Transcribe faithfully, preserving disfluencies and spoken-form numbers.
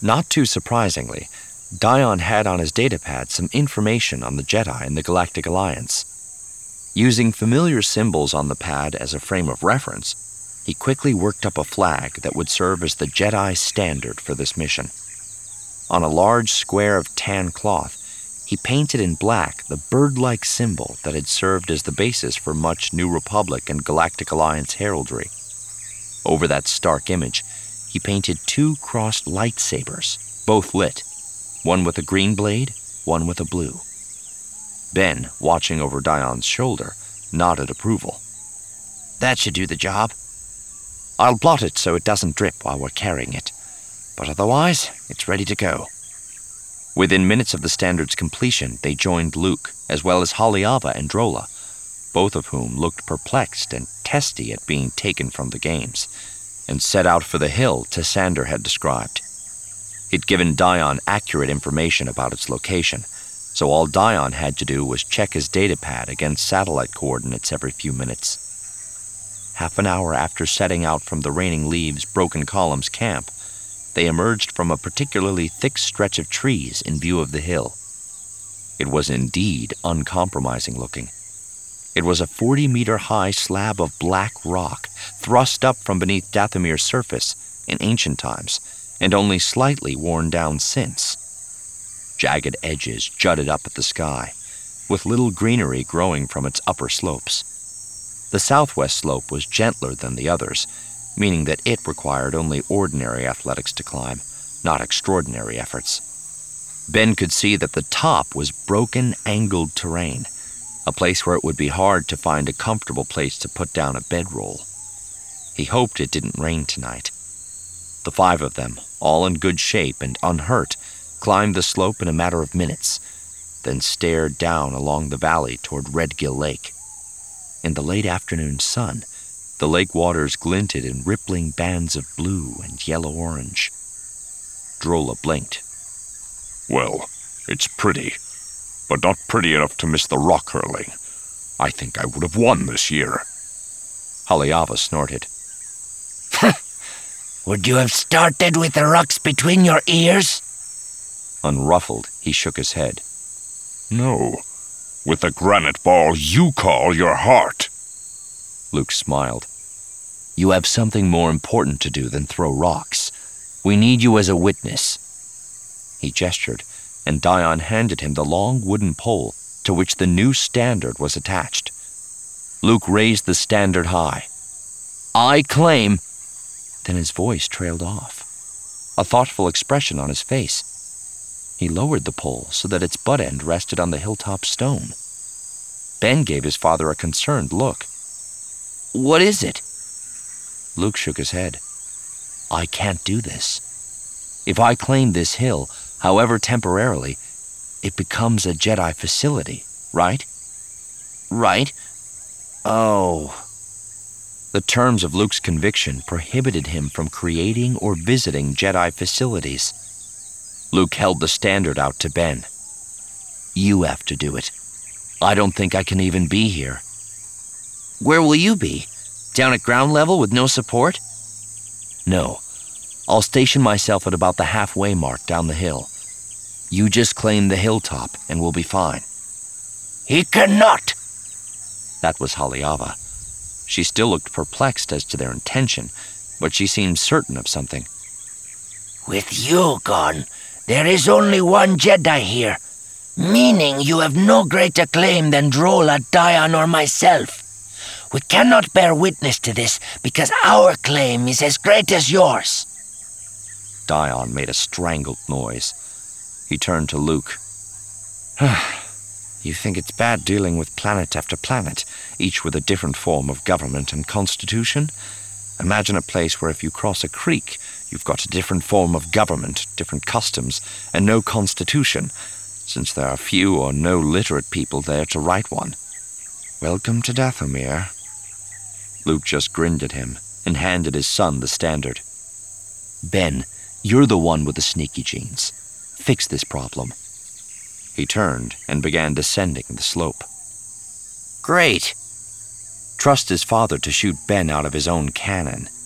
Not too surprisingly, Dion had on his datapad some information on the Jedi in the Galactic Alliance. Using familiar symbols on the pad as a frame of reference, he quickly worked up a flag that would serve as the Jedi standard for this mission. On a large square of tan cloth, he painted in black the bird-like symbol that had served as the basis for much New Republic and Galactic Alliance heraldry. Over that stark image, he painted two crossed lightsabers, both lit, one with a green blade, one with a blue. Ben, watching over Dion's shoulder, nodded approval. "That should do the job. I'll blot it so it doesn't drip while we're carrying it, but otherwise, it's ready to go." Within minutes of the standard's completion, they joined Luke, as well as Haliava and Drola, both of whom looked perplexed and testy at being taken from the games, and set out for the hill Tassander had described. He'd given Dion accurate information about its location, so all Dion had to do was check his datapad against satellite coordinates every few minutes. Half an hour after setting out from the Raining Leaves Broken Columns camp, they emerged from a particularly thick stretch of trees in view of the hill. It was indeed uncompromising looking. It was a forty-meter-high slab of black rock thrust up from beneath Dathomir's surface in ancient times and only slightly worn down since. Jagged edges jutted up at the sky, with little greenery growing from its upper slopes. The southwest slope was gentler than the others, meaning that it required only ordinary athletics to climb, not extraordinary efforts. Ben could see that the top was broken, angled terrain, a place where it would be hard to find a comfortable place to put down a bedroll. He hoped it didn't rain tonight. The five of them, all in good shape and unhurt, climbed the slope in a matter of minutes, then stared down along the valley toward Redgill Lake. In the late afternoon sun, the lake waters glinted in rippling bands of blue and yellow-orange. Drola blinked. "Well, it's pretty, but not pretty enough to miss the rock hurling. I think I would have won this year." Haliava snorted. "Would you have started with the rocks between your ears?" Unruffled, he shook his head. "No, with the granite ball you call your heart." Luke smiled. "You have something more important to do than throw rocks. We need you as a witness." He gestured, and Dion handed him the long wooden pole to which the new standard was attached. Luke raised the standard high. "I claim—" Then his voice trailed off, a thoughtful expression on his face. He lowered the pole so that its butt end rested on the hilltop stone. Ben gave his father a concerned look. "What is it?" Luke shook his head. "I can't do this. If I claim this hill, however temporarily, it becomes a Jedi facility, right?" "Right. Oh." The terms of Luke's conviction prohibited him from creating or visiting Jedi facilities. Luke held the standard out to Ben. "You have to do it. I don't think I can even be here." "Where will you be? Down at ground level with no support?" "No. I'll station myself at about the halfway mark down the hill. You just claim the hilltop and we'll be fine." "He cannot!" That was Haliava. She still looked perplexed as to their intention, but she seemed certain of something. "With you gone, there is only one Jedi here, meaning you have no greater claim than Drola, Dion, or myself. We cannot bear witness to this because our claim is as great as yours." Dion made a strangled noise. He turned to Luke. "You think it's bad dealing with planet after planet, each with a different form of government and constitution? Imagine a place where if you cross a creek, you've got a different form of government, different customs, and no constitution, since there are few or no literate people there to write one. Welcome to Dathomir." Luke just grinned at him and handed his son the standard. "Ben, you're the one with the sneaky genes. Fix this problem." He turned and began descending the slope. "Great." Trust his father to shoot Ben out of his own cannon.